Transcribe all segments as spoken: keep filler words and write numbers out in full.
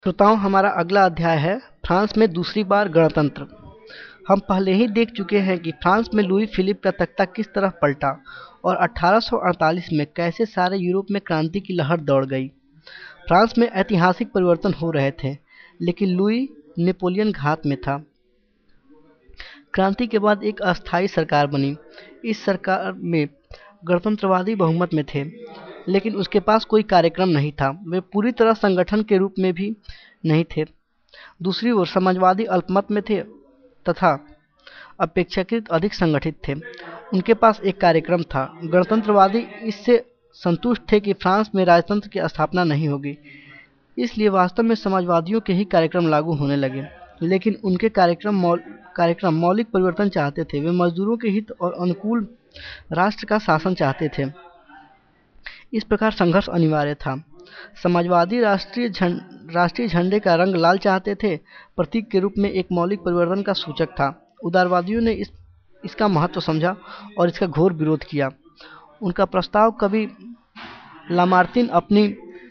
श्रोताओं, हमारा अगला अध्याय है फ्रांस में दूसरी बार गणतंत्र। हम पहले ही देख चुके हैं कि फ्रांस में लुई फिलिप का तख्ता किस तरह पलटा और अठारह सौ अड़तालीस में कैसे सारे यूरोप में क्रांति की लहर दौड़ गई। फ्रांस में ऐतिहासिक परिवर्तन हो रहे थे, लेकिन लुई नेपोलियन घात में था। क्रांति के बाद एक अस्थायी सरकार बनी। इस सरकार में गणतंत्रवादी बहुमत में थे, लेकिन उसके पास कोई कार्यक्रम नहीं था। वे पूरी तरह संगठन के रूप में भी नहीं थे। दूसरी ओर समाजवादी अल्पमत में थे तथा अपेक्षाकृत अधिक संगठित थे। उनके पास एक कार्यक्रम था। गणतंत्रवादी इससे संतुष्ट थे कि फ्रांस में राजतंत्र की स्थापना नहीं होगी, इसलिए वास्तव में समाजवादियों के ही कार्यक्रम लागू होने लगे। लेकिन उनके कार्यक्रम मौल, कार्यक्रम मौलिक परिवर्तन चाहते थे। वे मजदूरों के हित और अनुकूल राष्ट्र का शासन चाहते थे। इस प्रकार संघर्ष अनिवार्य था। समाजवादी राष्ट्रीय झंड राष्ट्रीय झंडे का रंग लाल चाहते थे, प्रतीक के रूप में एक मौलिक परिवर्तन का सूचक था। उदारवादियों ने इस इसका महत्व समझा और इसका घोर विरोध किया। उनका प्रस्ताव कवि लामार्तिन अपनी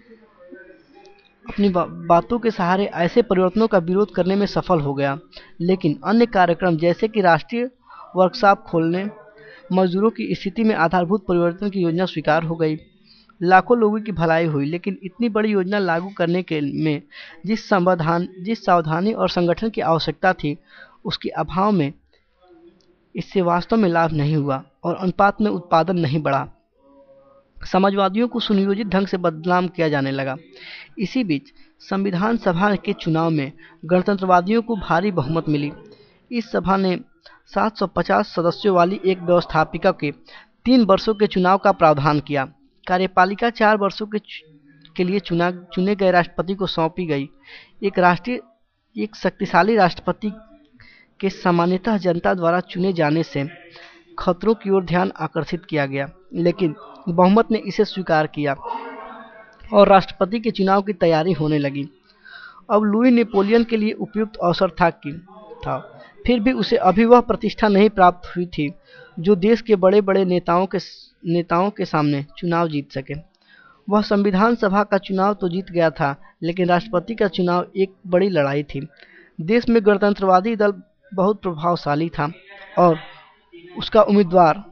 अपनी बा, बातों के सहारे ऐसे परिवर्तनों का विरोध करने में सफल हो गया। लेकिन अन्य कार्यक्रम जैसे कि राष्ट्रीय वर्कशॉप खोलने, मजदूरों की स्थिति में आधारभूत परिवर्तन की योजना स्वीकार हो गई। लाखों लोगों की भलाई हुई, लेकिन इतनी बड़ी योजना लागू करने के में जिस समाधान जिस सावधानी और संगठन की आवश्यकता थी, उसके अभाव में इससे वास्तव में लाभ नहीं हुआ और अनुपात में उत्पादन नहीं बढ़ा। समाजवादियों को सुनियोजित ढंग से बदनाम किया जाने लगा। इसी बीच संविधान सभा के चुनाव में गणतंत्रवादियों को भारी बहुमत मिली। इस सभा ने सात सौ पचास सदस्यों वाली एक व्यवस्थापिका के तीन वर्षों के चुनाव का प्रावधान किया। कार्यपालिका चार वर्षों के के लिए चुना चुने गए राष्ट्रपति को सौंपी गई। एक राष्ट्रीय एक शक्तिशाली राष्ट्रपति के सामान्यतः जनता द्वारा चुने जाने से खतरों की ओर ध्यान आकर्षित किया गया, लेकिन बहुमत ने इसे स्वीकार किया और राष्ट्रपति के चुनाव की तैयारी होने लगी। अब लुई नेपोलियन के लिए उपयुक्त अवसर था कि था फिर भी उसे अभी वह प्रतिष्ठा नहीं प्राप्त हुई थी जो देश के बड़े बड़े नेताओं के नेताओं के सामने चुनाव जीत सके। वह संविधान सभा का चुनाव तो जीत गया था, लेकिन राष्ट्रपति का चुनाव एक बड़ी लड़ाई थी। देश में गणतंत्रवादी दल बहुत प्रभावशाली था और उसका उम्मीदवार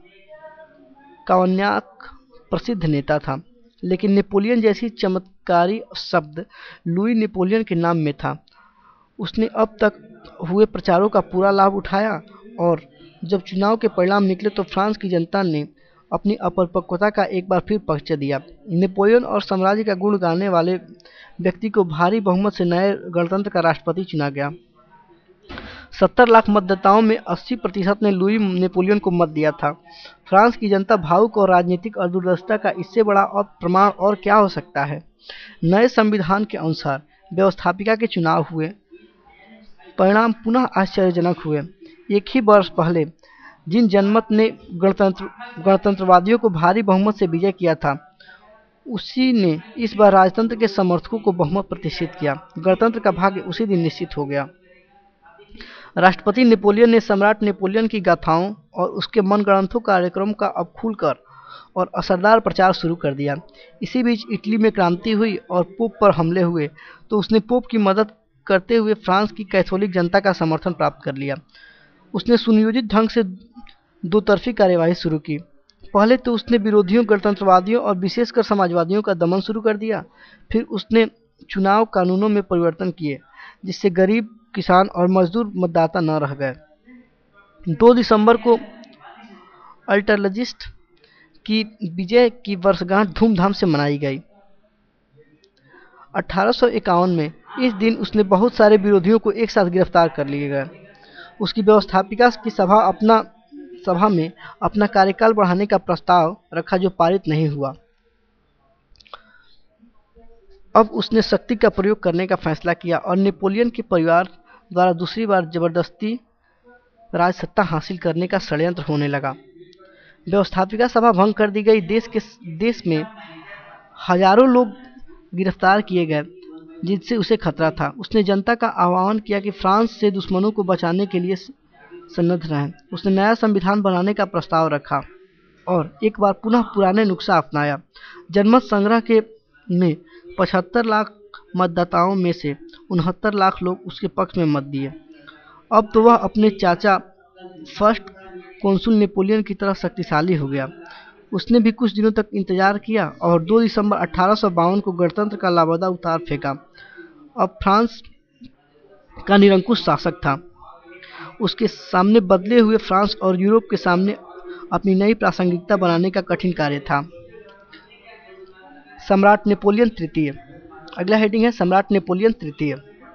कावन्याक प्रसिद्ध नेता था, लेकिन नेपोलियन जैसी चमत्कारी शब्द लुई नेपोलियन के नाम में था। उसने अब तक हुए प्रचारों का पूरा लाभ उठाया और जब चुनाव के परिणाम निकले तो फ्रांस की जनता ने अपनी अपरिपक्वता का एक बार फिर परिचय दिया। नेपोलियन और साम्राज्य का गुण गाने वाले व्यक्ति को भारी बहुमत से नए गणतंत्र का राष्ट्रपति चुना गया। सत्तर लाख मतदाताओं में अस्सी प्रतिशत ने लुई नेपोलियन को मत दिया था। फ्रांस की जनता भावुक और राजनीतिक अदूरदर्शिता का इससे बड़ा और प्रमाण और क्या हो सकता है। नए संविधान के अनुसार व्यवस्थापिका के चुनाव हुए। परिणाम पुनः आश्चर्यजनक हुए। एक ही वर्ष पहले जिन जनमत ने गणतंत्र गणतंत्रवादियों को भारी बहुमत से विजय किया था, उसी ने इस बार राजतंत्र के समर्थकों को बहुमत प्रतिष्ठित किया। गणतंत्र का भाग्य उसी दिन निश्चित हो गया। राष्ट्रपति नेपोलियन ने सम्राट नेपोलियन की गाथाओं और उसके मनगढ़ंतों कार्यक्रम का अब खुलकर और असरदार प्रचार शुरू कर दिया। इसी बीच इटली में क्रांति हुई और पोप पर हमले हुए, तो उसने पोप की मदद करते हुए फ्रांस की कैथोलिक जनता का समर्थन प्राप्त कर लिया। उसने सुनियोजित ढंग से दो तरफी कार्यवाही शुरू की। पहले तो उसने विरोधियों, गणतंत्रवादियों और विशेषकर समाजवादियों का दमन शुरू कर दिया। फिर उसने चुनाव कानूनों में परिवर्तन किए, जिससे गरीब, किसान और मजदूर मतदाता न रह गए। दो दिसंबर को अल्टरलजिस्ट की विजय की वर्षगांठ धूमधाम से मनाई गई। अठारह सौ इक्यावन में इस दिन उसने बहुत सारे विरोधियों को एक साथ गिरफ्तार कर लिए गए। उसकी व्यवस्थापिका की सभा अपना सभा में अपना कार्यकाल बढ़ाने का प्रस्ताव रखा, जो पारित नहीं हुआ। अब उसने शक्ति का प्रयोग करने का फैसला किया और नेपोलियन के परिवार द्वारा दूसरी बार जबरदस्ती राजसत्ता हासिल करने का षड्यंत्र होने लगा। व्यवस्थापिका सभा भंग कर दी गई। देश के देश में हजारों लोग गिरफ्तार किए गए, जिनसे उसे खतरा था। उसने जनता का आह्वान किया कि फ्रांस से दुश्मनों को बचाने के लिए सन्नद्ध रहें। उसने नया संविधान बनाने का प्रस्ताव रखा और एक बार पुनः पुराने नुस्खा अपनाया। जनमत संग्रह के में पचहत्तर लाख मतदाताओं में से उनहत्तर लाख लोग उसके पक्ष में मत दिए। अब तो वह अपने चाचा फर्स्ट कॉन्सुल नेपोलियन की तरह शक्तिशाली हो गया। उसने भी कुछ दिनों तक इंतजार किया और दो दिसंबर अठारह सौ बावन को गणतंत्र का लाबदा उतार फेंका। अब फ्रांस का निरंकुश शासक था। उसके सामने बदले हुए फ्रांस और यूरोप के सामने अपनी नई प्रासंगिकता बनाने का कठिन कार्य था। सम्राट नेपोलियन तृतीय। अगला हेडिंग है सम्राट नेपोलियन तृतीय।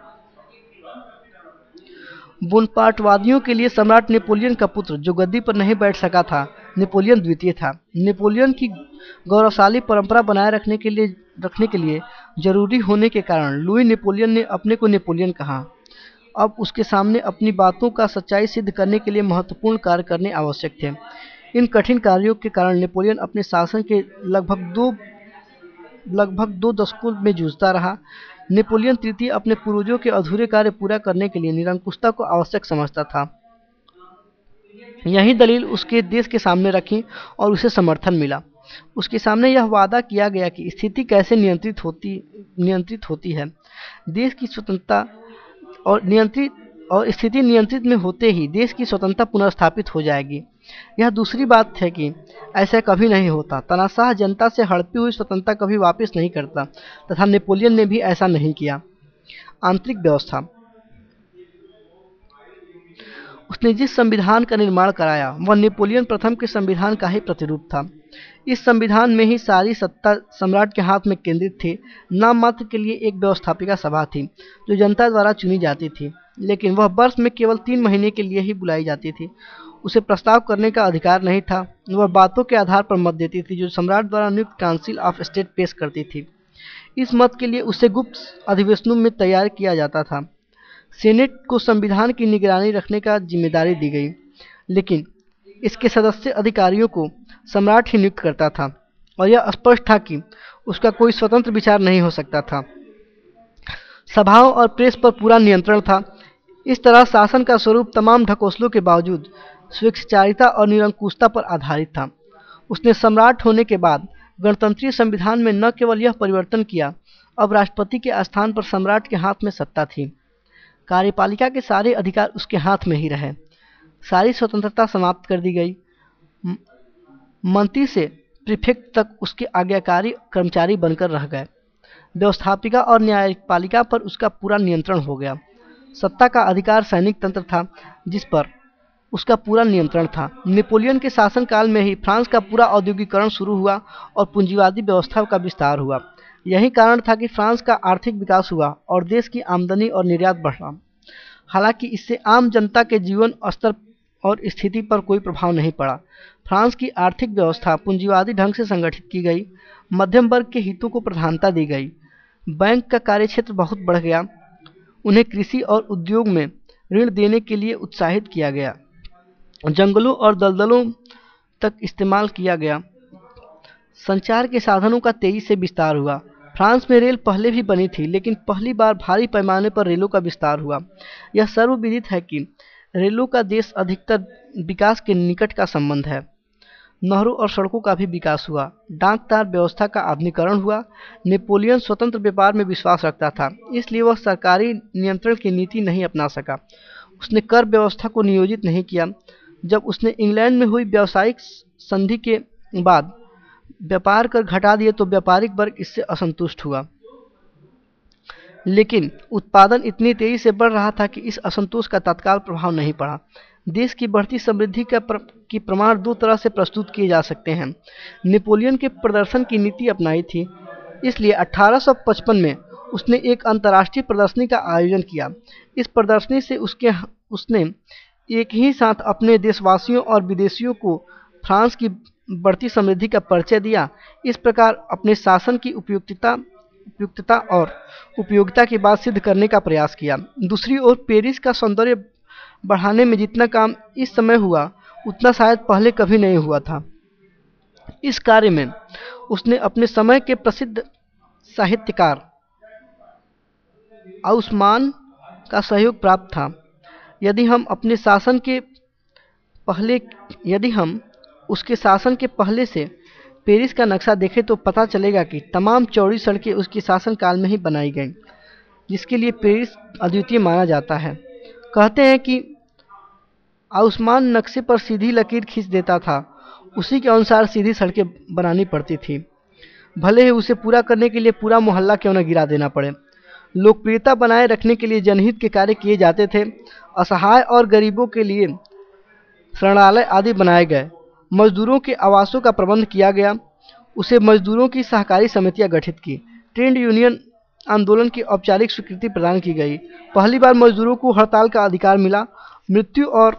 बोनपार्टवादियों के लिए सम्राट नेपोलियन का पुत्र जो गद्दी पर नहीं बैठ सका था, नेपोलियन द्वितीय था। नेपोलियन की गौरवशाली परंपरा बनाए रखने के लिए रखने के लिए जरूरी होने के कारण लुई नेपोलियन ने अपने को नेपोलियन कहा। अब उसके सामने अपनी बातों का सच्चाई सिद्ध करने के लिए महत्वपूर्ण कार्य करने आवश्यक थे। इन कठिन कार्यों के कारण नेपोलियन अपने शासन के लगभग दो लगभग दो दशकों में जूझता रहा। नेपोलियन तृतीय अपने पूर्वजों के अधूरे कार्य पूरा करने के लिए निरंकुशता को आवश्यक समझता था। यही दलील उसके देश के सामने रखी और उसे समर्थन मिला। उसके सामने यह वादा किया गया कि स्थिति कैसे नियंत्रित होती नियंत्रित होती है। देश की स्वतंत्रता और नियंत्रित और स्थिति नियंत्रित में होते ही देश की स्वतंत्रता पुनर्स्थापित हो जाएगी। यह दूसरी बात है कि ऐसा कभी नहीं होता। तानाशाह जनता से हड़पी हुई स्वतंत्रता कभी वापस नहीं करता तथा नेपोलियन ने भी ऐसा नहीं किया। आंतरिक व्यवस्था। उसने जिस संविधान का निर्माण कराया वह नेपोलियन प्रथम के संविधान का ही प्रतिरूप था। इस संविधान में ही सारी सत्ता सम्राट के हाथ में केंद्रित थी। नाम मात्र के लिए एक व्यवस्थापिका सभा थी जो जनता द्वारा चुनी जाती थी, लेकिन वह वर्ष में केवल तीन महीने के लिए ही बुलाई जाती थी। उसे प्रस्ताव करने का अधिकार नहीं था। वह बातों के आधार पर मत देती थी जो सम्राट द्वारा नियुक्त काउंसिल ऑफ स्टेट पेश करती थी। इस मत के लिए उसे गुप्त अधिवेशनों में तैयार किया जाता था। सेनेट को संविधान की निगरानी रखने का जिम्मेदारी दी गई, लेकिन इसके सदस्य अधिकारियों को सम्राट ही नियुक्त करता था और यह स्पष्ट था कि उसका कोई स्वतंत्र विचार नहीं हो सकता था। सभाओं और प्रेस पर पूरा नियंत्रण था। इस तरह शासन का स्वरूप तमाम ढकोसलों के बावजूद स्वेच्छाचारिता और निरंकुशता पर आधारित था। उसने सम्राट होने के बाद गणतंत्रीय संविधान में न केवल यह परिवर्तन किया, अब राष्ट्रपति के स्थान पर सम्राट के हाथ में सत्ता थी। कार्यपालिका के सारे अधिकार उसके हाथ में ही रहे। सारी स्वतंत्रता समाप्त कर दी गई। मंत्री से प्रीफेक्ट तक उसके आज्ञाकारी कर्मचारी बनकर रह गए। व्यवस्थापिका और न्यायपालिका पर उसका पूरा नियंत्रण हो गया। सत्ता का अधिकार सैनिक तंत्र था जिस पर उसका पूरा नियंत्रण था। नेपोलियन के शासनकाल में ही फ्रांस का पूरा औद्योगिकरण शुरू हुआ और पूंजीवादी व्यवस्था का विस्तार हुआ। यही कारण था कि फ्रांस का आर्थिक विकास हुआ और देश की आमदनी और निर्यात बढ़ा। हालांकि इससे आम जनता के जीवन स्तर और स्थिति पर कोई प्रभाव नहीं पड़ा। फ्रांस की आर्थिक व्यवस्था पूंजीवादी ढंग से संगठित की गई। मध्यम वर्ग के हितों को प्रधानता दी गई। बैंक का कार्यक्षेत्र बहुत बढ़ गया। उन्हें कृषि और उद्योग में ऋण देने के लिए उत्साहित किया गया। जंगलों और दलदलों तक इस्तेमाल किया गया। संचार के साधनों का तेजी से विस्तार हुआ। फ्रांस में रेल पहले भी बनी थी, लेकिन पहली बार भारी पैमाने पर रेलों का विस्तार हुआ। यह सर्वविदित है कि रेलों का देश अधिकतर विकास के निकट का संबंध है। नहरों और सड़कों का भी विकास हुआ। डाक तार व्यवस्था का आधुनिकीकरण हुआ। नेपोलियन स्वतंत्र व्यापार में विश्वास रखता था, इसलिए वह सरकारी नियंत्रण की नीति नहीं अपना सका। उसने कर व्यवस्था को नियोजित नहीं किया। जब उसने इंग्लैंड में हुई व्यावसायिक संधि के बाद व्यापार कर घटा दिए तो व्यापारिक वर्ग इससे असंतुष्ट हुआ, लेकिन उत्पादन इतनी तेजी से बढ़ रहा था कि इस असंतोष का तत्काल प्रभाव नहीं पड़ा। देश की बढ़ती समृद्धि का प्र, की प्रमाण दो तरह से प्रस्तुत किए जा सकते हैं। नेपोलियन के प्रदर्शन की नीति अपनाई थी, इसलिए अठारह सौ पचपन में उसने एक अंतर्राष्ट्रीय प्रदर्शनी का आयोजन किया। इस प्रदर्शनी से उसके उसने एक ही साथ अपने देशवासियों और विदेशियों को फ्रांस की बढ़ती समृद्धि का परिचय दिया। इस प्रकार अपने शासन की उपयुक्तता उपयुक्तता और उपयोगिता की बात सिद्ध करने का प्रयास किया। दूसरी ओर पेरिस का सौंदर्य बढ़ाने में जितना काम इस समय हुआ उतना शायद पहले कभी नहीं हुआ था। इस कार्य में उसने अपने समय के प्रसिद्ध साहित्यकार आउस्मान का सहयोग प्राप्त था। यदि हम अपने शासन के पहले यदि हम उसके शासन के पहले से पेरिस का नक्शा देखें तो पता चलेगा कि तमाम चौड़ी सड़कें उसके शासनकाल में ही बनाई गईं, जिसके लिए पेरिस अद्वितीय माना जाता है। कहते हैं कि आउस्मान नक्शे पर सीधी लकीर खींच देता था, उसी के अनुसार सीधी सड़कें बनानी पड़ती थी, भले ही उसे पूरा करने के लिए पूरा मोहल्ला क्यों न गिरा देना पड़े। लोकप्रियता बनाए रखने के लिए जनहित के कार्य किए जाते थे। असहाय और गरीबों के लिए शरणालय आदि बनाए गए। मजदूरों के आवासों का प्रबंध किया गया। उसे मजदूरों की सहकारी समितियां गठित की। ट्रेड यूनियन आंदोलन की औपचारिक स्वीकृति प्रदान की गई। पहली बार मजदूरों को हड़ताल का अधिकार मिला। मृत्यु और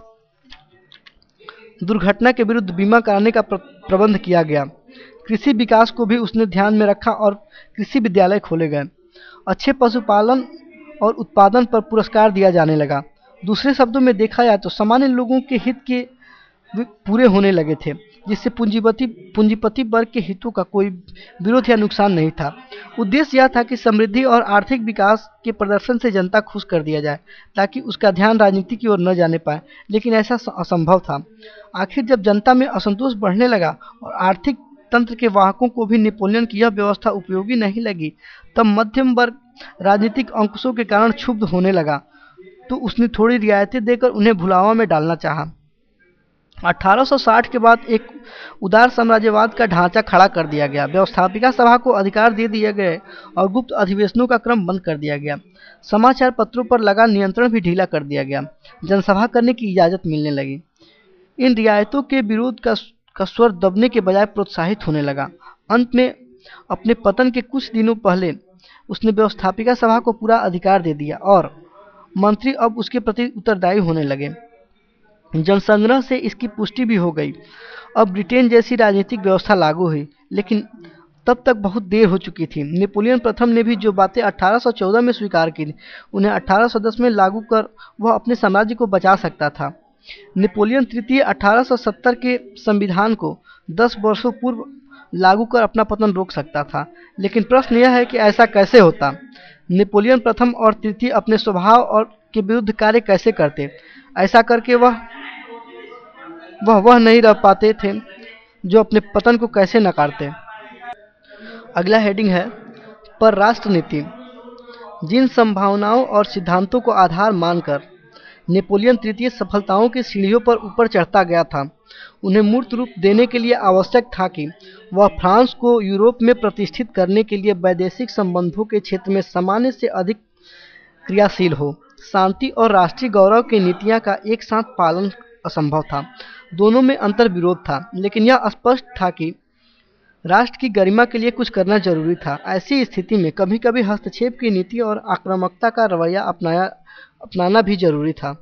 दुर्घटना के विरुद्ध बीमा कराने का प्रबंध किया गया। कृषि विकास को भी उसने ध्यान में रखा और कृषि विद्यालय खोले गए। अच्छे पशुपालन और उत्पादन पर पुरस्कार दिया जाने लगा। दूसरे शब्दों में देखा जाए तो सामान्य लोगों के हित के पूरे होने लगे थे, जिससे पूंजीपति पूंजीपति वर्ग के हितों का कोई विरोध या नुकसान नहीं था। उद्देश्य यह था कि समृद्धि और आर्थिक विकास के प्रदर्शन से जनता खुश कर दिया जाए, ताकि उसका ध्यान राजनीति की ओर न जाने पाए, लेकिन ऐसा असंभव था। आखिर जब जनता में असंतोष बढ़ने लगा और आर्थिक तंत्र के वाहकों को भी नेपोलियन की यह व्यवस्था उपयोगी नहीं लगी, तब मध्यम वर्ग राजनीतिक अंकुशों के कारण क्षुब्ध होने लगा, तो उसने थोड़ी रियायतें देकर उन्हें भुलावा में डालना चाहा। अठारह सौ साठ के बाद एक उदार साम्राज्यवाद का ढांचा खड़ा कर दिया गया। व्यवस्थापिका सभा को अधिकार दे दिए गए और गुप्त अधिवेशनों का क्रम बंद कर दिया गया। समाचार पत्रों पर लगा नियंत्रण भी ढीला कर दिया गया। जनसभा करने की इजाज़त मिलने लगी। इन रियायतों के विरोध का का स्वर दबने के बजाय प्रोत्साहित होने लगा। अंत में अपने पतन के कुछ दिनों पहले उसने व्यवस्थापिका सभा को पूरा अधिकार दे दिया और मंत्री अब उसके प्रति उत्तरदायी होने लगे। जनसंग्रह से इसकी पुष्टि भी हो गई। अब ब्रिटेन जैसी राजनीतिक व्यवस्था लागू हुई, लेकिन तब तक बहुत देर हो चुकी थी। नेपोलियन प्रथम ने भी जो बातें अठारह सौ चौदह में स्वीकार की, उन्हें अठारह सौ दस में लागू कर वह अपने साम्राज्य को बचा सकता था। नेपोलियन तृतीय अठारह सौ सत्तर के संविधान को दस वर्षों पूर्व लागू कर अपना पतन रोक सकता था, लेकिन प्रश्न यह है कि ऐसा कैसे होता। नेपोलियन प्रथम और तृतीय अपने स्वभाव और के विरुद्ध कार्य कैसे करते। ऐसा करके वह वह वह नहीं रह पाते थे जो अपने पतन को कैसे नकारते। अगला हेडिंग है परराष्ट्र नीति। जिन संभावनाओं और सिद्धांतों को आधार मानकर नेपोलियन तृतीय सफलताओं की सीढ़ियों पर ऊपर चढ़ता गया था, उन्हें मूर्त रूप देने के लिए आवश्यक था कि वह फ्रांस को यूरोप में प्रतिष्ठित करने के लिए वैदेशिक संबंधों के क्षेत्र में सामान्य से अधिक क्रियाशील हो। शांति और राष्ट्रीय गौरव की नीतियां का एक साथ पालन असंभव था। दोनों में अंतर विरोध था, लेकिन यह स्पष्ट था कि राष्ट्र की गरिमा के लिए कुछ करना जरूरी था। ऐसी स्थिति में कभी कभी हस्तक्षेप की नीति और आक्रामकता का रवैया अपनाया अपनाना भी जरूरी था।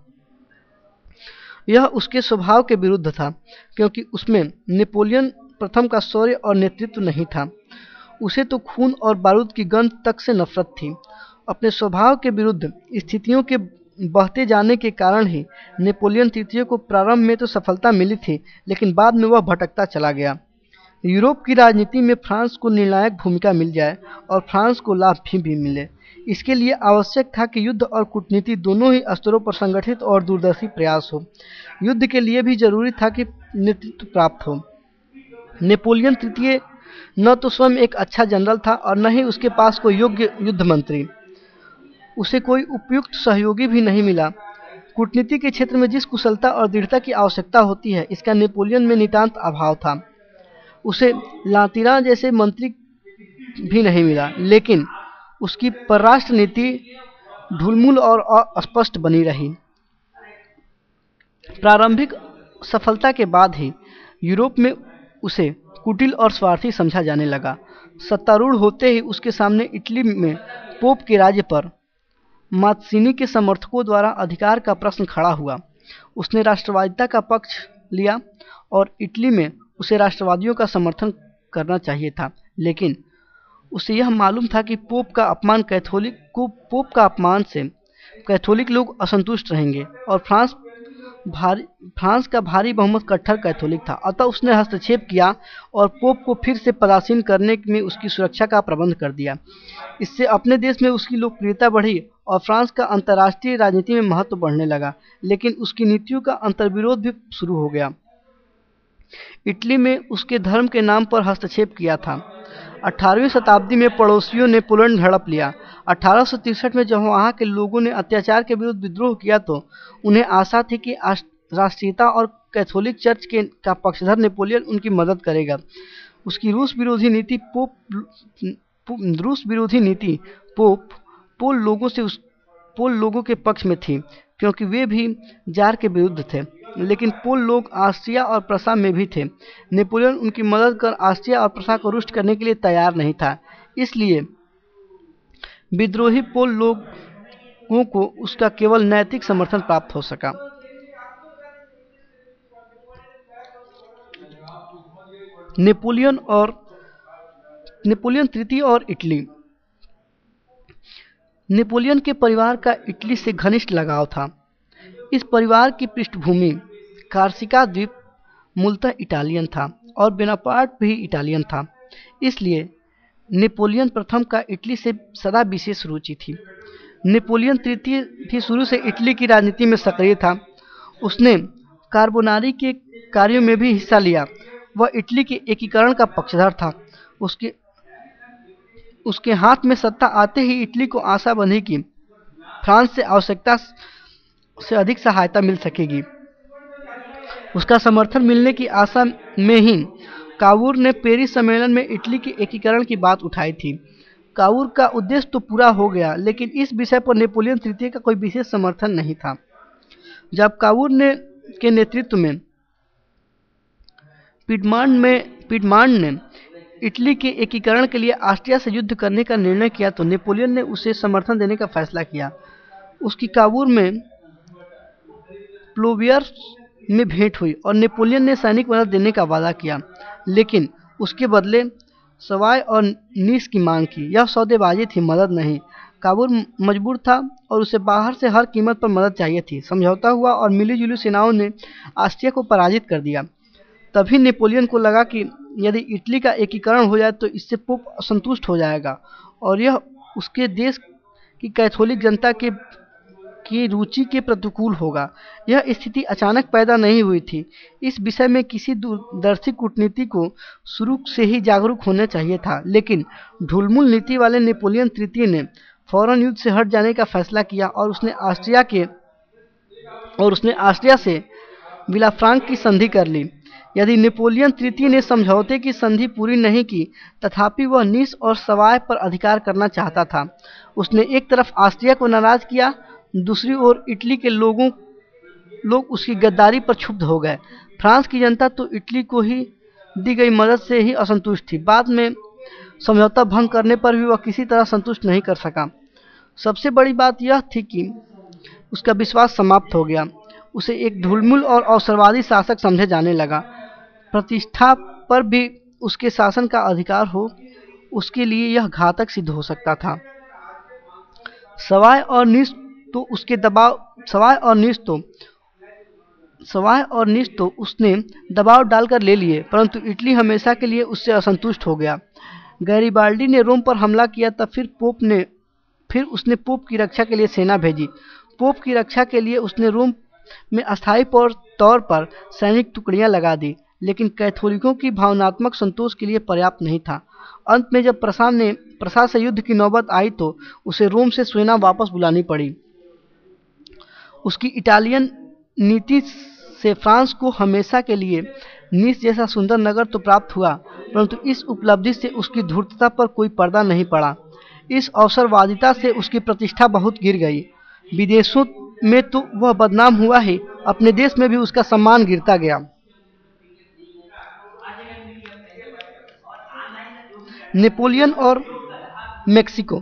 यह उसके स्वभाव के विरुद्ध था, क्योंकि उसमें नेपोलियन प्रथम का शौर्य और नेतृत्व नहीं था। उसे तो खून और बारूद की गंध तक से नफरत थी। अपने स्वभाव के विरुद्ध स्थितियों के बहते जाने के कारण ही नेपोलियन तृतीय को प्रारंभ में तो सफलता मिली थी, लेकिन बाद में वह भटकता चला गया। यूरोप की राजनीति में फ्रांस को निर्णायक भूमिका मिल जाए और फ्रांस को लाभ भी, भी मिले। इसके लिए आवश्यक था कि युद्ध और कूटनीति दोनों ही स्तरों पर संगठित और दूरदर्शी प्रयास हो। युद्ध के लिए भी जरूरी था कि नेतृत्व प्राप्त हो। नेपोलियन तृतीय न तो स्वयं एक अच्छा जनरल था और न ही उसके पास कोई योग्य युद्ध मंत्री। उसे कोई उपयुक्त सहयोगी भी नहीं मिला। कूटनीति के क्षेत्र में जिस कुशलता और दृढ़ता की आवश्यकता होती है, इसका नेपोलियन में नितांत अभाव था। उसे लातीरा जैसे मंत्री भी नहीं मिला, लेकिन उसकी परराष्ट्र नीति ढुलमुल और अस्पष्ट बनी रही। प्रारंभिक सफलता के बाद ही यूरोप में उसे कुटिल और स्वार्थी समझा जाने लगा। सत्तारूढ़ होते ही उसके सामने इटली में पोप के राज्य पर मात्सिनी के समर्थकों द्वारा अधिकार का प्रश्न खड़ा हुआ। उसने राष्ट्रवादिता का पक्ष लिया और इटली में उसे राष्ट्रवादियों का समर्थन करना चाहिए था, लेकिन उसे यह मालूम था कि पोप का अपमान कैथोलिक को पोप का अपमान से कैथोलिक लोग असंतुष्ट रहेंगे और फ्रांस भारी फ्रांस का भारी बहुमत कट्टर कैथोलिक था। अतः उसने हस्तक्षेप किया और पोप को फिर से पदासीन करने में उसकी सुरक्षा का प्रबंध कर दिया। इससे अपने देश में उसकी लोकप्रियता बढ़ी और फ्रांस का अंतर्राष्ट्रीय राजनीति में महत्व बढ़ने लगा, लेकिन उसकी नीतियों का अंतर्विरोध भी शुरू हो गया। इटली में उसके धर्म के नाम पर हस्तक्षेप किया था। अठारहवीं शताब्दी में पड़ोसियों ने पोलैंड हड़प लिया। अठारह सौ तिरसठ में जब वहाँ के लोगों ने अत्याचार के विरुद्ध विद्रोह किया तो उन्हें आशा थी कि आश- राष्ट्रीयता और कैथोलिक चर्च के का पक्षधर नेपोलियन उनकी मदद करेगा। उसकी रूस विरोधी नीति पोप पो- रूस विरोधी नीति पोप पोल लोगों से उस पोल लोगों के पक्ष में थी, क्योंकि वे भी जार के विरुद्ध थे। लेकिन पोल लोग ऑस्ट्रिया और प्रसा में भी थे। नेपोलियन उनकी मदद कर ऑस्ट्रिया और प्रसा को रुष्ट करने के लिए तैयार नहीं था। इसलिए विद्रोही पोल लोगों को उसका केवल नैतिक समर्थन प्राप्त हो सका। नेपोलियन और नेपोलियन तृतीय और इटली। नेपोलियन के परिवार का इटली से घनिष्ठ लगाव था। इस परिवार की पृष्ठभूमि कार्सिका द्वीप मूलतः इटालियन था और बोनापार्ट भी इटालियन था। इसलिए नेपोलियन प्रथम का इटली से सदा विशेष रुचि थी। नेपोलियन तृतीय भी शुरू से इटली की राजनीति में सक्रिय था। उसने कार्बोनारी के कार्यों में भी हिस्सा लिया। वह इटली के एकीकरण का पक्षधर था। उसके उसके हाथ में सत्ता आते ही इटली को आशा बंधी कि फ्रांस से आवश्यकता से अधिक सहायता मिल सकेगी। उसका समर्थन मिलने की आशा में ही कावूर ने पेरिस सम्मेलन में इटली के एकीकरण की बात उठाई थी। कावूर का उद्देश्य तो पूरा हो गया, लेकिन इस विषय पर नेपोलियन तृतीय का कोई विशेष समर्थन नहीं था। जब कावूर ने के नेतृत्व में पिडमांड में पिडमांड ने इटली के एकीकरण के लिए ऑस्ट्रिया से युद्ध करने का निर्णय किया तो नेपोलियन ने उसे समर्थन देने का फैसला किया। उसकी काबूल में प्लोवियर में भेंट हुई और नेपोलियन ने सैनिक मदद देने का वादा किया, लेकिन उसके बदले सवाय और नीस की मांग की। यह सौदेबाजी थी, मदद नहीं। काबूल मजबूर था और उसे बाहर से हर कीमत पर मदद चाहिए थी। समझौता हुआ और मिलीजुली सेनाओं ने ऑस्ट्रिया को पराजित कर दिया। तभी नेपोलियन को लगा कि यदि इटली का एकीकरण हो जाए तो इससे पोप असंतुष्ट हो जाएगा और यह उसके देश की कैथोलिक जनता के की रुचि के प्रतिकूल होगा। यह स्थिति अचानक पैदा नहीं हुई थी। इस विषय में किसी दूरदर्शी कूटनीति को शुरू से ही जागरूक होना चाहिए था, लेकिन ढुलमुल नीति वाले नेपोलियन तृतीय ने फौरन युद्ध से हट जाने का फैसला किया और उसने ऑस्ट्रिया के और उसने ऑस्ट्रिया से विलाफ्रांक की संधि कर ली। यदि नेपोलियन तृतीय ने समझौते की संधि पूरी नहीं की, तथापि वह नीस और सवाय पर अधिकार करना चाहता था। उसने एक तरफ ऑस्ट्रिया को नाराज किया, दूसरी ओर इटली के लोगों लोग उसकी गद्दारी पर क्षुब्ध हो गए। फ्रांस की जनता तो इटली को ही दी गई मदद से ही असंतुष्ट थी। बाद में समझौता भंग करने पर भी वह किसी तरह संतुष्ट नहीं कर सका। सबसे बड़ी बात यह थी कि उसका विश्वास समाप्त हो गया। उसे एक ढुलमुल और अवसरवादी शासक समझे जाने लगा। प्रतिष्ठा पर भी उसके शासन का अधिकार हो, उसके लिए यह घातक सिद्ध हो सकता था। सवाय और नीस तो उसके दबाव सवाय और नीस तो सवाय और नीस तो उसने दबाव डालकर ले लिए, परंतु इटली हमेशा के लिए उससे असंतुष्ट हो गया। गैरिबाल्डी ने रोम पर हमला किया, तब फिर पोप ने फिर उसने पोप की रक्षा के लिए सेना भेजी। पोप की रक्षा के लिए उसने रोम में अस्थायी तौर पर सैनिक टुकड़ियां लगा दी, लेकिन कैथोलिकों की भावनात्मक संतोष के लिए पर्याप्त नहीं था। अंत में जब प्रसा ने प्रसा से युद्ध की नौबत आई तो उसे रोम से सेना वापस बुलानी पड़ी। उसकी इटालियन नीति से फ्रांस को हमेशा के लिए नीस जैसा सुंदर नगर तो प्राप्त हुआ, परंतु इस उपलब्धि से उसकी धूर्तता पर कोई पर्दा नहीं पड़ा। इस अवसरवादिता से उसकी प्रतिष्ठा बहुत गिर गई। विदेशों में तो वह बदनाम हुआ ही, अपने देश में भी उसका सम्मान गिरता गया। नेपोलियन और मेक्सिको।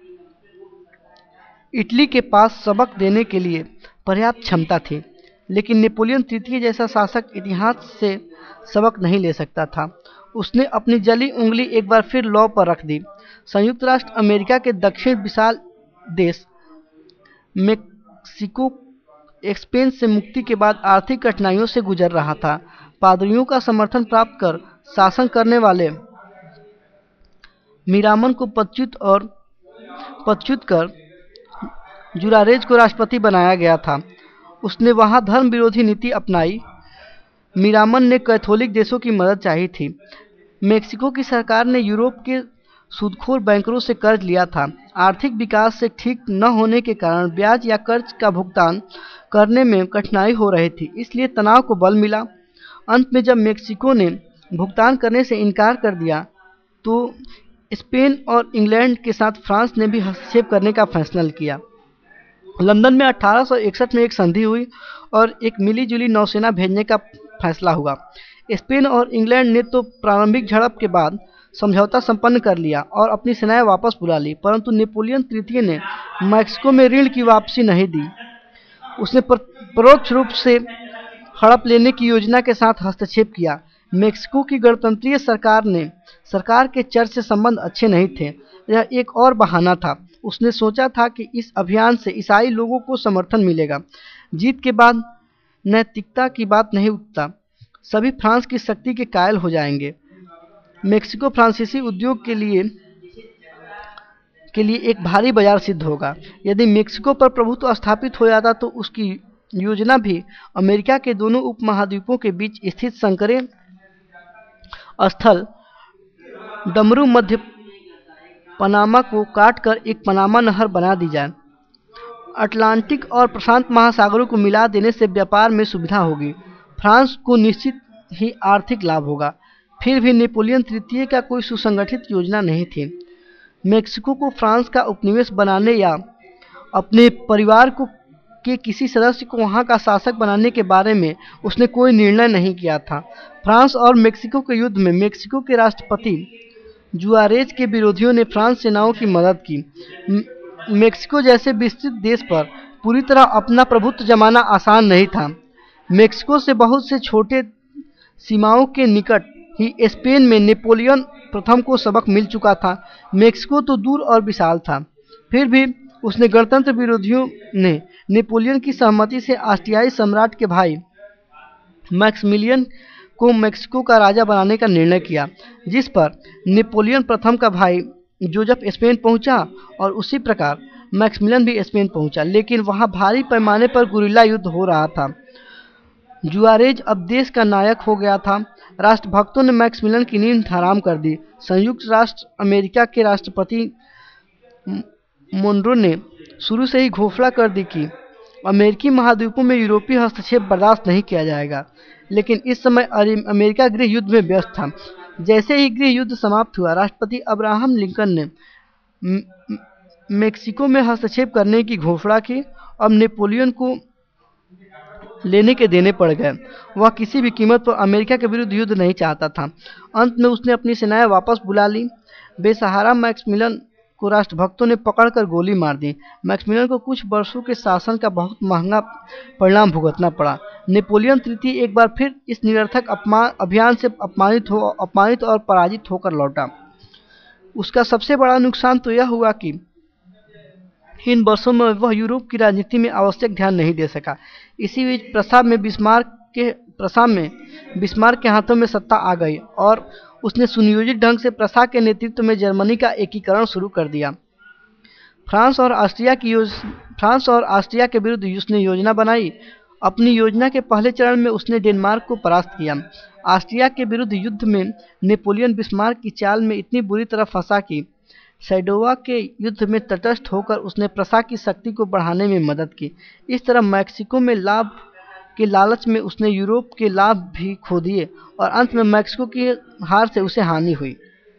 इटली के पास सबक देने के लिए पर्याप्त क्षमता थी, लेकिन नेपोलियन तृतीय जैसा शासक इतिहास से सबक नहीं ले सकता था। उसने अपनी जली उंगली एक बार फिर लौ पर रख दी। संयुक्त राष्ट्र अमेरिका के दक्षिण विशाल देश मेक्सिको स्पेन से मुक्ति के बाद आर्थिक कठिनाइयों से गुजर रहा था। पादरियों का समर्थन प्राप्त कर शासन करने वाले मिरामन को पदच्युत और पदच्युत कर जुरारेज को राष्ट्रपति बनाया गया था। उसने वहां धर्म विरोधी नीति अपनाई। मिरामन ने कैथोलिक देशों की मदद चाहिए थी। मेक्सिको की सरकार ने यूरोप के सूदखोर बैंकरों से कर्ज लिया था। आर्थिक विकास से ठीक न होने के कारण ब्याज या कर्ज का भुगतान करने में कठिनाई हो रही थी, इसलिए तनाव को बल मिला। अंत में जब मेक्सिको ने भुगतान करने से इनकार कर दिया तो स्पेन और इंग्लैंड के साथ फ्रांस ने भी हस्तक्षेप करने का फैसला किया। लंदन में अठारह सौ इकसठ में एक संधि हुई और एक मिलीजुली नौसेना भेजने का फैसला हुआ। स्पेन और इंग्लैंड ने तो प्रारंभिक झड़प के बाद समझौता संपन्न कर लिया और अपनी सेनाएं वापस बुला ली, परंतु नेपोलियन तृतीय ने मैक्सिको में ऋण की वापसी नहीं दी। उसने परोक्ष रूप से हड़प लेने की योजना के साथ हस्तक्षेप किया। मेक्सिको की गणतंत्रीय सरकार ने सरकार के चर्च से संबंध अच्छे नहीं थे। यह एक और बहाना था। उसने सोचा था कि इस अभियान से ईसाई लोगों को समर्थन मिलेगा। जीत के बाद नैतिकता की बात नहीं उठता, सभी फ्रांस की शक्ति के कायल हो जाएंगे। मेक्सिको फ्रांसीसी उद्योग के लिए के लिए एक भारी बाजार सिद्ध होगा। यदि मेक्सिको पर प्रभुत्व स्थापित हो जाता तो उसकी योजना भी अमेरिका के दोनों उपमहाद्वीपों के बीच स्थित संकरे स्थल डमरू मध्य पनामा को काटकर एक पनामा नहर बना दी जाए। अटलांटिक और प्रशांत महासागरों को मिला देने से व्यापार में सुविधा होगी। फ्रांस को निश्चित ही आर्थिक लाभ होगा। फिर भी नेपोलियन तृतीय का कोई सुसंगठित योजना नहीं थी। मेक्सिको को फ्रांस का उपनिवेश बनाने या अपने परिवार को के किसी सदस्य को वहां का शासक बनाने के बारे में उसने कोई निर्णय नहीं किया था। फ्रांस और मेक्सिको के युद्ध में मेक्सिको के राष्ट्रपति जुआरेज के विरोधियों ने फ्रांस सेनाओं की मदद की। मेक्सिको जैसे विस्तृत देश पर पूरी तरह अपना प्रभुत्व जमाना आसान नहीं था। मेक्सिको से बहुत से छोटे सीमाओं के निकट ही स्पेन में नेपोलियन प्रथम को सबक मिल चुका था। मेक्सिको तो दूर और विशाल था, फिर भी उसने गणतंत्र विरोधियों ने नेपोलियन की सहमति से ऑस्ट्रियाई सम्राट के भाई मैक्सिमिलियन को मेक्सिको का राजा बनाने का निर्णय किया, जिस पर नेपोलियन प्रथम का भाई जोसेफ स्पेन पहुंचा और उसी प्रकार मैक्सिमिलियन भी स्पेन पहुंचा, लेकिन वहां भारी पैमाने पर गुरिल्ला युद्ध हो रहा था। जुआरेज अब देश का नायक हो गया था। राष्ट्रभक्तों ने मैक्सिमिलियन की नींद हराम कर दी। संयुक्त राष्ट्र अमेरिका के राष्ट्रपति मोनरो ने शुरू से ही घोषणा कर दी कि अमेरिकी महाद्वीपों में यूरोपीय हस्तक्षेप बर्दाश्त नहीं किया जाएगा, लेकिन इस समय अमेरिका गृह युद्ध में व्यस्त था। जैसे ही गृह युद्ध समाप्त हुआ, राष्ट्रपति अब्राहम लिंकन ने मेक्सिको में हस्तक्षेप करने की घोषणा की। अब नेपोलियन को लेने के देने पड़ गए। वह किसी भी कीमत पर अमेरिका के विरुद्ध युद्ध नहीं चाहता था। अंत में उसने अपनी सेनाएं वापस बुला ली। बेसहारा मैक्सिमिलियन को राष्ट्रभक्तों ने पकड़कर गोली मार दी। मैक्सिमिलियन को कुछ वर्षों के शासन का बहुत महंगा परिणाम भुगतना पड़ा। नेपोलियन तृतीय एक बार फिर इस निरर्थक अपमान अभियान से अपमानित हो अपमानित और पराजित होकर लौटा। उसका सबसे बड़ा नुकसान तो यह हुआ कि इन वर्षों में वह यूरोप की राजनीति में आवश्यक ध्यान नहीं दे सका। इसी बीच प्रसा में बिस्मार्क के प्रसा में बिस्मार्क के हाथों में सत्ता आ गई और उसने सुनियोजित ढंग से प्रसा के नेतृत्व में जर्मनी का एकीकरण शुरू कर दिया। फ्रांस और ऑस्ट्रिया की योज फ्रांस और ऑस्ट्रिया के विरुद्ध उसने योजना बनाई। अपनी योजना के पहले चरण में उसने डेनमार्क को परास्त किया। ऑस्ट्रिया के विरुद्ध युद्ध में नेपोलियन बिस्मार्क की चाल में इतनी बुरी तरह फंसा कि सैडोवा के युद्ध में तटस्थ होकर उसने प्रसा की शक्ति को बढ़ाने में मदद की। इस तरह मैक्सिको में लाभ के लालच में उसने यूरोप के लाभ भी खो दिए और अंत में मैक्सिको की हार से उसे हानि हुई।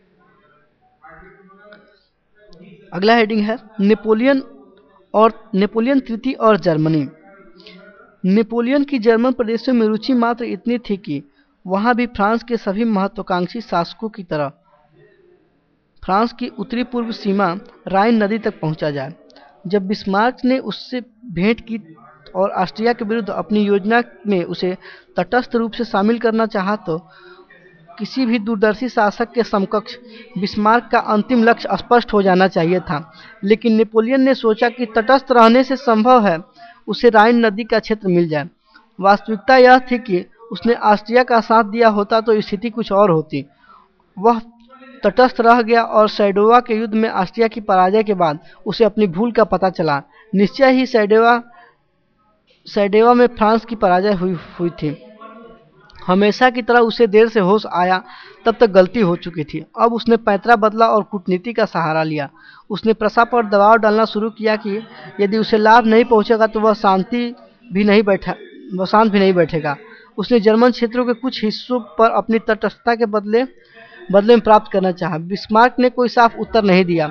अगला हेडिंग है नेपोलियन और नेपोलियन तृतीय और जर्मनी। नेपोलियन की जर्मन प्रदेशों में रुचि मात्र इतनी थी कि वहां भी फ्रांस के सभी महत्वाकांक्षी शासकों की तरह फ्रांस की उत्तरी पूर्व सीमा राइन नदी तक पहुंचा जाए। जब बिस्मार्क ने उससे भेंट की और ऑस्ट्रिया के विरुद्ध अपनी योजना में उसे तटस्थ रूप से शामिल करना चाहा, तो किसी भी दूरदर्शी शासक के समकक्ष बिस्मार्क का अंतिम लक्ष्य स्पष्ट हो जाना चाहिए था। लेकिन नेपोलियन ने सोचा कि तटस्थ रहने से संभव है उसे राइन नदी का क्षेत्र मिल जाए। वास्तविकता यह थी कि उसने ऑस्ट्रिया का साथ दिया होता तो स्थिति कुछ और होती। वह तटस्थ रह गया और सैडोवा के युद्ध में ऑस्ट्रिया की पराजय के बाद उसे अपनी भूल का पता चला। निश्चय ही सैडोवा सैडोवा में फ्रांस की पराजय हुई हुई थी। हमेशा की तरह उसे देर से होश आया तब तक गलती हो चुकी थी। अब उसने पैंतरा बदला और कूटनीति का सहारा लिया। उसने प्रसा पर दबाव डालना शुरू किया कि यदि उसे लाभ नहीं पहुंचेगा तो वह शांति भी नहीं बैठा वह शांत भी नहीं बैठेगा। उसने जर्मन क्षेत्रों के कुछ हिस्सों पर अपनी तटस्थता के बदले बदले में प्राप्त करना चाहा। बिस्मार्क ने कोई साफ उत्तर नहीं दिया।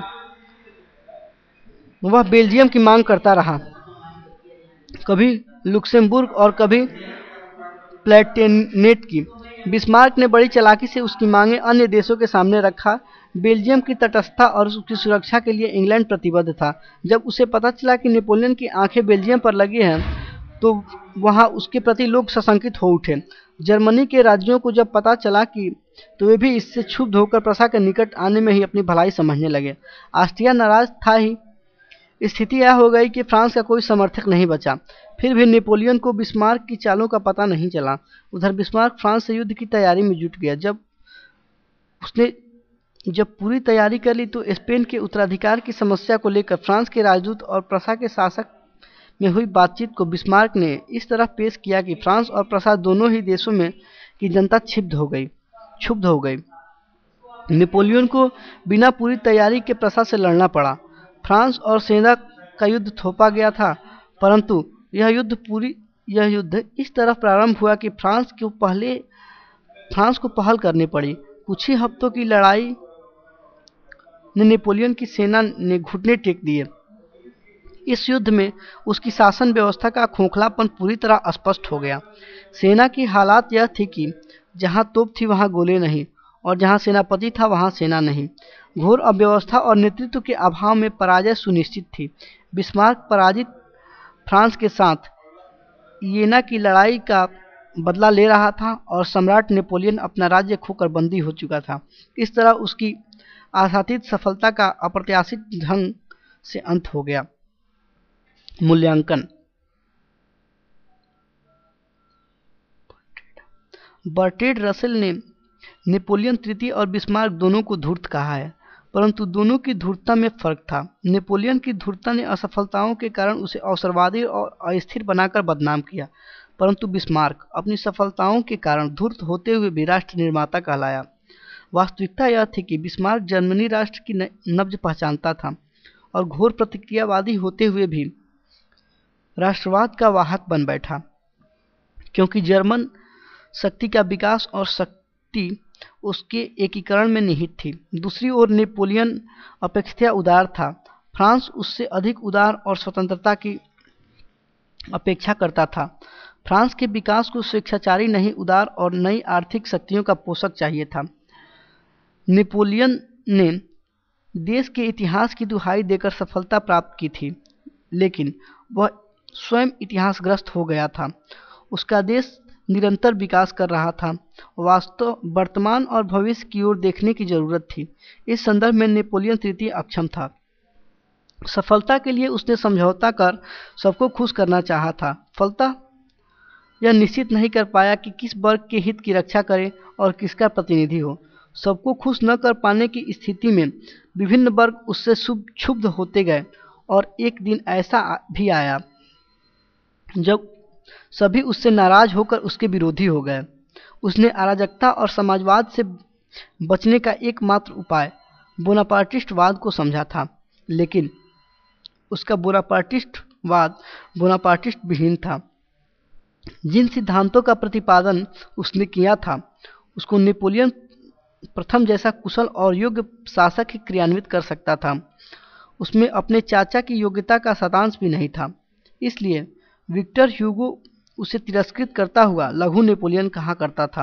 वह बेल्जियम की मांग करता रहा, कभी लुक्सेमबुर्ग और कभी प्लेटेनेट की। बिस्मार्क ने बड़ी चालाकी से उसकी मांगें अन्य देशों के सामने रखा। बेल्जियम की तटस्थता और उसकी सुरक्षा के लिए इंग्लैंड प्रतिबद्ध था। जब उसे पता चला कि नेपोलियन की आंखें बेल्जियम पर लगी हैं तो वहां उसके प्रति लोग सशंकित हो उठे। जर्मनी के राज्यों को जब पता चला कि तो वे भी इससे क्षुब्ध होकर प्रसा के निकट आने में ही अपनी भलाई समझने लगे। ऑस्ट्रिया नाराज था ही। स्थिति यह हो गई कि फ्रांस का कोई समर्थक नहीं बचा। फिर भी नेपोलियन को बिस्मार्क की चालों का पता नहीं चला। उधर बिस्मार्क फ्रांस से युद्ध की तैयारी में जुट गया। जब उसने जब पूरी तैयारी कर ली तो स्पेन के उत्तराधिकार की समस्या को लेकर फ्रांस के राजदूत और प्रसा के शासक में हुई बातचीत को बिस्मार्क ने इस तरह पेश किया कि फ्रांस और प्रसा दोनों ही देशों में की जनता क्षिब्ध हो गई क्षुब्ध हो गई। नेपोलियन को बिना पूरी तैयारी के प्रसा से लड़ना पड़ा। फ्रांस और सेना का युद्ध थोपा गया था, परंतु यह युद्ध पूरी यह युद्ध इस तरह प्रारंभ हुआ कि फ्रांस को पहले फ्रांस को पहल करनी पड़ी। कुछ ही हफ्तों की लड़ाई ने नेपोलियन की सेना ने घुटने टेक दिए। इस युद्ध में उसकी शासन व्यवस्था का खोखलापन पूरी तरह स्पष्ट हो गया। सेना की हालात यह थी कि जहां तोप थी वहां गोले नहीं, और जहां सेनापति था वहां सेना नहीं। घोर अव्यवस्था और नेतृत्व के अभाव में पराजय सुनिश्चित थी। बिस्मार्क पराजित फ्रांस के साथ येना की लड़ाई का बदला ले रहा था और सम्राट नेपोलियन अपना राज्य खोकर बंदी हो चुका था। इस तरह उसकी आशातीत सफलता का अप्रत्याशित ढंग से अंत हो गया। मूल्यांकन। बर्ट्रेड रसेल ने नेपोलियन तृतीय और बिस्मार्क दोनों को धूर्त कहा है, परंतु दोनों की धूर्तता में फर्क था। नेपोलियन की धूर्तता ने असफलताओं के कारण उसे अवसरवादी और अस्थिर बनाकर बदनाम किया, परंतु बिस्मार्क अपनी सफलताओं के कारण धूर्त होते हुए भी राष्ट्र निर्माता कहलाया। वास्तविकता यह थी कि बिस्मार्क जर्मनी राष्ट्र की नब्ज पहचानता था और घोर प्रतिक्रियावादी होते हुए भी राष्ट्रवाद का वाहक बन बैठा, क्योंकि जर्मन शक्ति का विकास और शक्ति उसके एकीकरण में निहित थी। दूसरी ओर नेपोलियन अपेक्षाकृत उदार था। फ्रांस उससे अधिक उदार और स्वतंत्रता की अपेक्षा करता था। फ्रांस के विकास को स्वेच्छाचारी नहीं, उदार और नई आर्थिक शक्तियों का पोषक चाहिए था। नेपोलियन ने देश के इतिहास की दुहाई देकर सफलता प्राप्त की थी, लेकिन वह स्वयं इतिहासग्रस्त हो गया था। उसका देश निरंतर विकास कर रहा था। वास्तव वर्तमान और भविष्य की ओर देखने की जरूरत थी। इस संदर्भ में नेपोलियन तृतीय अक्षम था। सफलता के लिए उसने समझौता कर सबको खुश करना चाहा था। फलतः यह निश्चित नहीं कर पाया कि किस वर्ग के हित की रक्षा करे और किसका प्रतिनिधि हो। सबको खुश न कर पाने की स्थिति में विभिन्न वर्ग उससे क्षुब्ध होते गए और एक दिन ऐसा भी आया जब सभी उससे नाराज होकर उसके विरोधी हो गए। उसने अराजकता और समाजवाद से बचने का एकमात्र उपाय बोनापार्टिस्टवाद को समझा था, लेकिन उसका बोनापार्टिस्टवाद बोनापार्टिस्ट विहीन था। जिन सिद्धांतों का प्रतिपादन उसने किया था उसको नेपोलियन प्रथम जैसा कुशल और योग्य शासक ही क्रियान्वित कर सकता था। उसमें अपने चाचा की योग्यता का शतांश भी नहीं था। इसलिए विक्टर ह्यूगो उसे तिरस्कृत करता हुआ लघु नेपोलियन कहा करता था।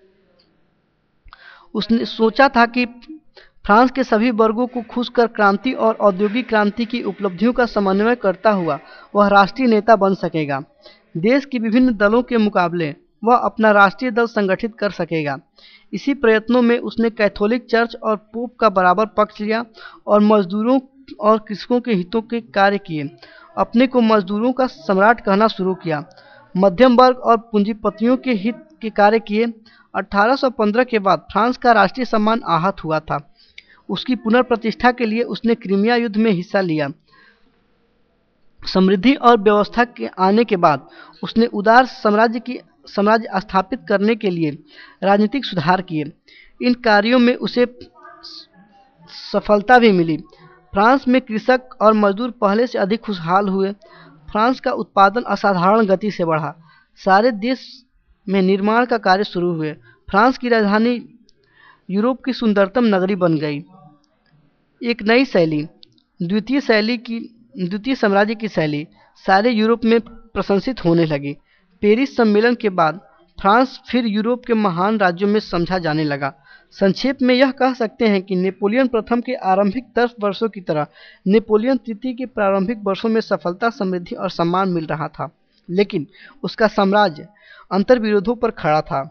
उसने सोचा था कि फ्रांस के सभी वर्गों को खुश कर क्रांति और औद्योगिक क्रांति की उपलब्धियों का समन्वय करता हुआ वह राष्ट्रीय नेता बन सकेगा। देश के विभिन्न दलों के मुकाबले वह अपना राष्ट्रीय दल संगठित कर सकेगा। इसी प्रयत्नों में उसने कैथोलिक चर्च और पोप का बराबर पक्ष लिया और मजदूरों और कृषकों के हितों के कार्य किए। अपने को मजदूरों का सम्राट कहना शुरू किया। मध्यम वर्ग और पूंजीपतियों के हित के कार्य किए। अठारह सौ पंद्रह के बाद फ्रांस का राष्ट्रीय सम्मान आहत हुआ था। उसकी पुनर्प्रतिष्ठा के लिए उसने क्रीमिया युद्ध में हिस्सा लिया। समृद्धि और व्यवस्था के आने के बाद उसने उदार साम्राज्य की साम्राज्य स्थापित करने के लिए राजनीतिक सुधार किए। इन कार्यों में उसे सफलता भी मिली। फ्रांस में कृषक और मजदूर पहले से अधिक खुशहाल हुए। फ्रांस का उत्पादन असाधारण गति से बढ़ा। सारे देश में निर्माण का कार्य शुरू हुए। फ्रांस की राजधानी यूरोप की सुंदरतम नगरी बन गई। एक नई शैली, द्वितीय शैली की द्वितीय साम्राज्य की शैली सारे यूरोप में प्रशंसित होने लगी। पेरिस सम्मेलन के बाद फ्रांस फिर यूरोप के महान राज्यों में समझा जाने लगा। संक्षेप में यह कह सकते हैं कि नेपोलियन प्रथम के आरंभिक दस वर्षों की तरह नेपोलियन तृतीय के प्रारंभिक वर्षों में सफलता, समृद्धि और सम्मान मिल रहा था, लेकिन उसका साम्राज्य अंतर्विरोधों पर खड़ा था।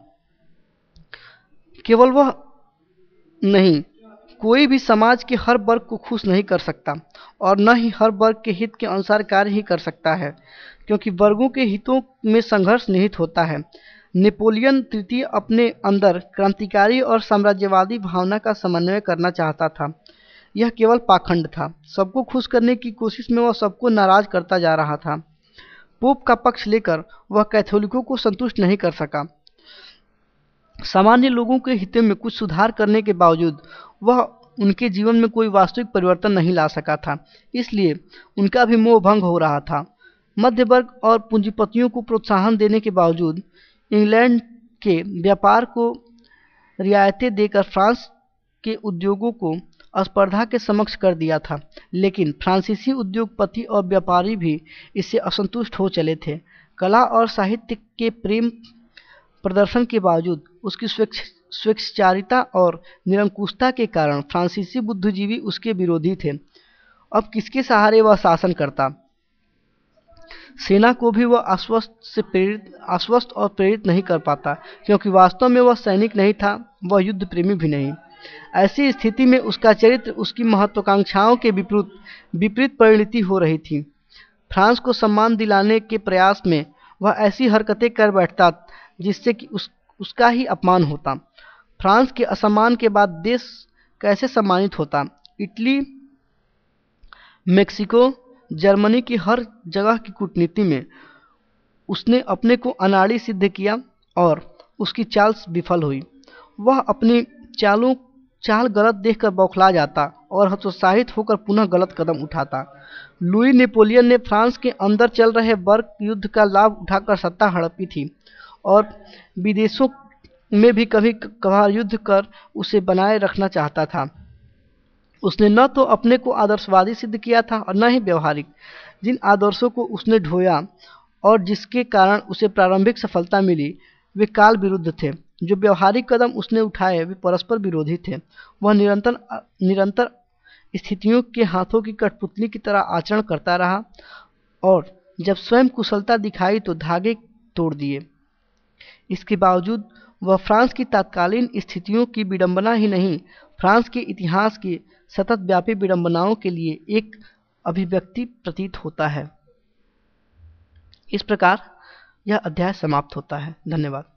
केवल वह नहीं, कोई भी समाज के हर वर्ग को खुश नहीं कर सकता और न ही हर वर्ग के हित के अनुसार कार्य ही कर सकता है, क्योंकि वर्गों के हितों में संघर्ष निहित होता है। नेपोलियन तृतीय अपने अंदर क्रांतिकारी और साम्राज्यवादी भावना का समन्वय करना चाहता था। यह केवल पाखंड था। सबको खुश करने की कोशिश में वह सबको नाराज करता जा रहा था। पोप का पक्ष लेकर वह कैथोलिकों को संतुष्ट नहीं कर सका। सामान्य लोगों के हितों में कुछ सुधार करने के बावजूद वह उनके जीवन में कोई वास्तविक परिवर्तन नहीं ला सका था। इसलिए उनका भी मोह भंग हो रहा था। मध्य वर्ग और पूंजीपतियों को प्रोत्साहन देने के बावजूद इंग्लैंड के व्यापार को रियायतें देकर फ्रांस के उद्योगों को स्पर्धा के समक्ष कर दिया था, लेकिन फ्रांसीसी उद्योगपति और व्यापारी भी इससे असंतुष्ट हो चले थे। कला और साहित्य के प्रेम प्रदर्शन के बावजूद उसकी स्वेच्छाचारिता और निरंकुशता के कारण फ्रांसीसी बुद्धिजीवी उसके विरोधी थे। अब किसके सहारे वह शासन करता? सेना को भी वह आश्वस्त से प्रेरित आश्वस्त और प्रेरित नहीं कर पाता, क्योंकि वास्तव में वह सैनिक नहीं था, वह युद्ध प्रेमी भी नहीं। ऐसी स्थिति में उसका चरित्र उसकी महत्वाकांक्षाओं के विपरीत विपरीत परिणति हो रही थी। फ्रांस को सम्मान दिलाने के प्रयास में वह ऐसी हरकतें कर बैठता जिससे कि उस उसका ही अपमान होता। फ्रांस के असम्मान के बाद देश कैसे सम्मानित होता? इटली, मेक्सिको, जर्मनी की हर जगह की कूटनीति में उसने अपने को अनाड़ी सिद्ध किया और उसकी चाल विफल हुई। वह अपनी चालों चाल गलत देखकर बौखला जाता और हतोत्साहित होकर पुनः गलत कदम उठाता। लुई नेपोलियन ने फ्रांस के अंदर चल रहे वर्ग युद्ध का लाभ उठाकर सत्ता हड़पी थी और विदेशों में भी कभी कभार युद्ध कर उसे बनाए रखना चाहता था। उसने न तो अपने को आदर्शवादी सिद्ध किया था और न ही व्यवहारिक। जिन आदर्शों को उसने ढोया और जिसके कारण उसे प्रारंभिक सफलता मिली, वे काल विरुद्ध थे। जो व्यवहारिक कदम उसने उठाए वे परस्पर विरोधी थे। वह निरंतर निरंतर स्थितियों के हाथों की कठपुतली की तरह आचरण करता रहा और जब स्वयं कुशलता दिखाई तो धागे तोड़ दिए। इसके बावजूद वह फ्रांस की तत्कालीन स्थितियों की विडंबना ही नहीं, फ्रांस के इतिहास की सतत व्यापी विडंबनाओं के लिए एक अभिव्यक्ति प्रतीत होता है। इस प्रकार यह अध्याय समाप्त होता है। धन्यवाद।